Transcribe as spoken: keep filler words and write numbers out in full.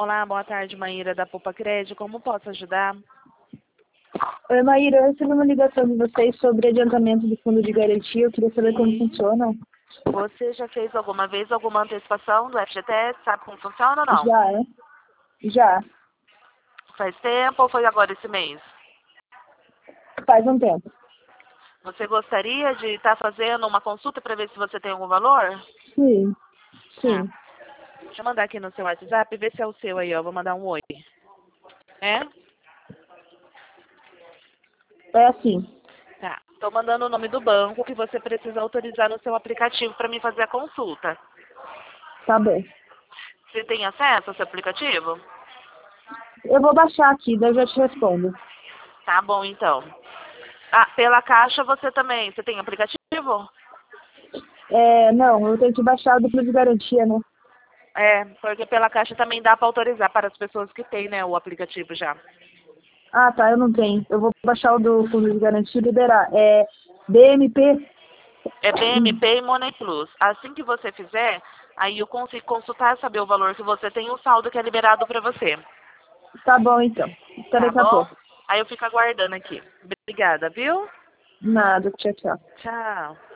Olá, boa tarde, Maíra da Poupa Crédito. Como posso ajudar? Oi, Maíra, eu recebi uma ligação de vocês sobre adiantamento do fundo de garantia. Eu queria saber como Sim. funciona. Você já fez alguma vez alguma antecipação do F G T S? Sabe como funciona ou não? Já, é? Já. Faz tempo ou foi agora esse mês? Faz um tempo. Você gostaria de estar fazendo uma consulta para ver se você tem algum valor? Sim, Tá. sim. Deixa eu mandar aqui no seu WhatsApp e ver se é o seu aí, ó. Vou mandar um oi. É? É assim. Tá. Tô mandando o nome do banco que você precisa autorizar no seu aplicativo para mim fazer a consulta. Tá bom. Você tem acesso ao seu aplicativo? Eu vou baixar aqui, daí eu já te respondo. Tá bom, então. Ah, pela Caixa você também. Você tem aplicativo? É, não, eu tenho que baixar o duplo de garantia, né? É, porque pela Caixa também dá para autorizar para as pessoas que têm, né, o aplicativo já. Ah, tá, eu não tenho. Eu vou baixar o do fundo de garantia e liberar. É B M P? É B M P e Money Plus. Assim que você fizer, aí eu consigo consultar, saber o valor que você tem e o saldo que é liberado para você. Tá bom, então. Até Tá daqui a bom? pouco. Aí eu fico aguardando aqui. Obrigada, viu? Nada, tchau, tchau. Tchau.